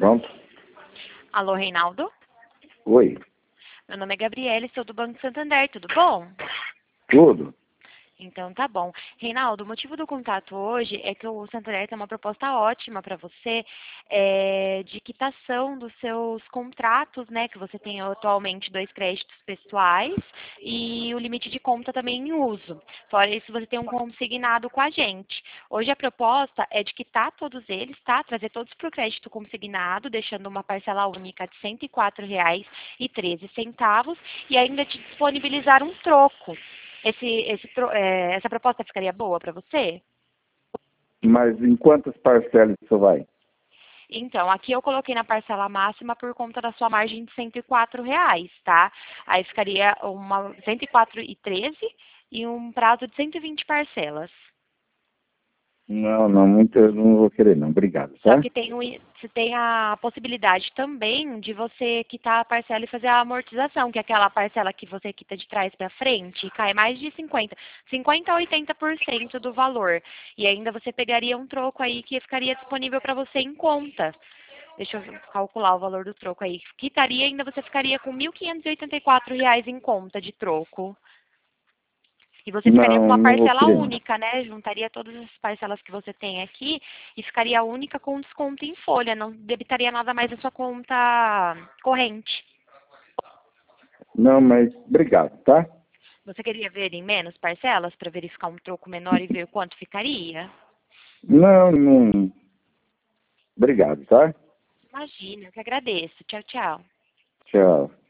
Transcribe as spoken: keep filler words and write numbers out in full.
Pronto. Alô, Reinaldo? Oi. Meu nome é Gabriele, sou do Banco Santander, tudo bom? Tudo? Então tá bom. Reinaldo, o motivo do contato hoje é que o Santander tem uma proposta ótima para você é, de quitação dos seus contratos, né? Que você tem atualmente dois créditos pessoais e o limite de conta também em uso. Fora isso, você tem um consignado com a gente. Hoje a proposta é de quitar todos eles, tá? Trazer todos para o crédito consignado, deixando uma parcela única de cento e quatro reais e treze centavos e ainda te disponibilizar um troco. Esse, esse, é, essa proposta ficaria boa para você? Mas em quantas parcelas isso vai? Então, aqui eu coloquei na parcela máxima por conta da sua margem de cento e quatro reais, tá? Aí ficaria uma cento e quatro e treze e um prazo de cento e vinte parcelas. Não, não, muito eu não vou querer não. Obrigado, Só tá? que tem, o- você tem a possibilidade também de você quitar a parcela e fazer a amortização, que é aquela parcela que você quita de trás para frente e cai mais de cinquenta, cinquenta a oitenta por cento do valor. E ainda você pegaria um troco aí que ficaria disponível para você em conta. Deixa eu calcular o valor do troco aí. Quitaria ainda você ficaria com mil quinhentos e oitenta e quatro reais em conta de troco. E você ficaria com Não, uma não vou parcela querer não. única, né? Juntaria todas as parcelas que você tem aqui e ficaria única com desconto em folha. Não debitaria nada mais da sua conta corrente. Não, mas obrigado, tá? Você queria ver em menos parcelas para verificar um troco menor e ver quanto ficaria? Não, não. Obrigado, tá? Imagina, eu que agradeço. Tchau, tchau. Tchau.